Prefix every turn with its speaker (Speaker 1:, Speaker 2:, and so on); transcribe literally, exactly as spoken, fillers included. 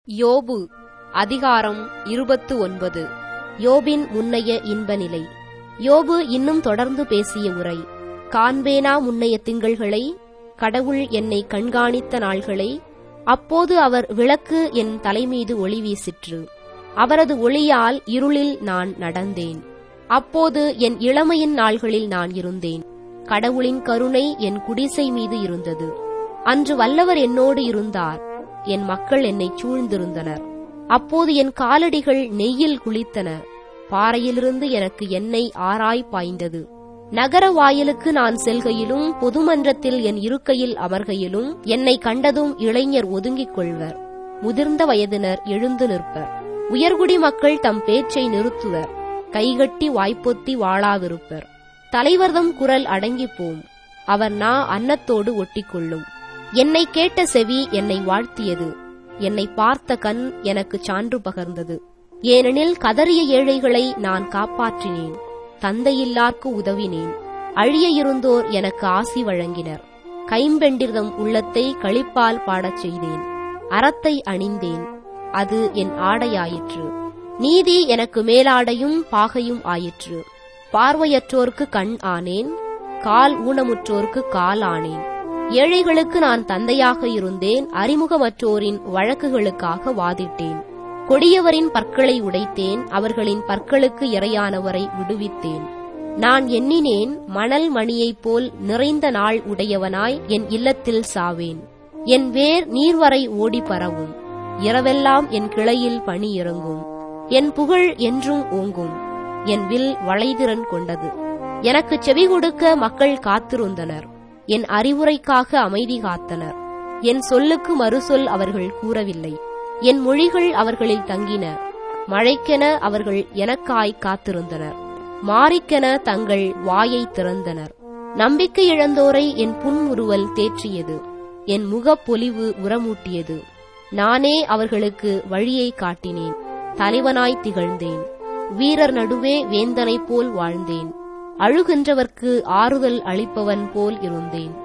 Speaker 1: யோபு அதிகாரம் இருபத்து ஒன்பது. யோபின் முன்னைய இன்ப நிலை. யோபு இன்னும் தொடர்ந்து பேசிய உரை. காண்பேனா முன்னைய திங்கள்களை, கடவுள் என்னை கண்காணித்த நாள்களை. அப்போது அவர் விளக்கு என் தலைமீது ஒளி வீசிற்று. அவரது ஒளியால் இருளில் நான் நடந்தேன். அப்போது என் இளமையின் நாள்களில் நான் இருந்தேன். கடவுளின் கருணை என் குடிசை மீது இருந்தது. அன்று வல்லவர் என்னோடு இருந்தார். என் மக்கள் என்னை சூழ்ந்திருந்தனர். அப்போது என் காலடிகள் நெய்யில் குளித்தன. பாறையிலிருந்து எனக்கு எண்ணெய் ஆராய் பாய்ந்தது. நகர வாயிலுக்கு நான் செல்கையிலும் பொதுமன்றத்தில் என் இருக்கையில் அமர்கையிலும் என்னை கண்டதும் இளைஞர் ஒதுங்கிக் கொள்வர். முதிர்ந்த வயதினர் எழுந்து நிற்பர். உயர்குடி மக்கள் தம் பேச்சை நிறுத்துவர். கைகட்டி வாய்ப்பொத்தி வாளாவிருப்பர். தலைவர்தம் குரல் அடங்கிப்போம். அவர் நா அன்னத்தோடு ஒட்டிக்கொள்ளும். என்னை கேட்ட செவி என்னை வாழ்த்தியது. என்னை பார்த்த கண் எனக்கு சான்று பகர்ந்தது. ஏனெனில் கதறிய ஏழைகளை நான் காப்பாற்றினேன். தந்தையில்லார்க்கு உதவினேன். அழிய இருந்தோர் எனக்கு ஆசி வழங்கினர். கைம்பெண்டிர்தம் உள்ளத்தை களிப்பால் பாடச் செய்தேன். அறத்தை அணிந்தேன். அது என் ஆடையாயிற்று. நீதி எனக்கு மேலாடையும் பாகையும் ஆயிற்று. பார்வையற்றோர்க்கு கண் ஆனேன். கால் ஊனமுற்றோர்க்கு கால் ஆனேன். ஏழைகளுக்கு நான் தந்தையாக இருந்தேன். அறிமுகமற்றோரின் வழக்குகளுக்காக வாதிட்டேன். கொடியவரின் பற்களை உடைத்தேன். அவர்களின் பற்களுக்கு இரையானவரை விடுவித்தேன். நான் எண்ணினேன், மணல் மணியைப் போல் நிறைந்த நாள் உடையவனாய் என் இல்லத்தில் சாவேன். என் வேர் நீர்வரை ஓடி பரவும். இரவெல்லாம் என் கிளையில் பனி இறங்கும். என் புகழ் என்றும் ஓங்கும். என் வில் வளைதிறன் கொண்டது. எனக்கு செவி கொடுக்க மக்கள் காத்திருந்தனர். என் அறிவுரைக்காக அமைதி காத்தனர். என் சொல்லுக்கு மறுசொல் அவர்கள் கூறவில்லை. என் மொழிகள் அவர்களில் தங்கின. மழைக்கென அவர்கள் எனக்காய் காத்திருந்தனர். மாரிக்கென தங்கள் வாயை திறந்தனர். நம்பிக்கை இழந்தோரை என் புன்முறுவல் தேற்றியது. என் முகப்பொலிவு உரமூட்டியது. நானே அவர்களுக்கு வழியை காட்டினேன். தலைவனாய் திகழ்ந்தேன். வீரர் நடுவே வேந்தனைப் போல் வாழ்ந்தேன். அழுகின்றவர்க்கு ஆறுதல் அளிப்பவன் போல் இருந்தேன்.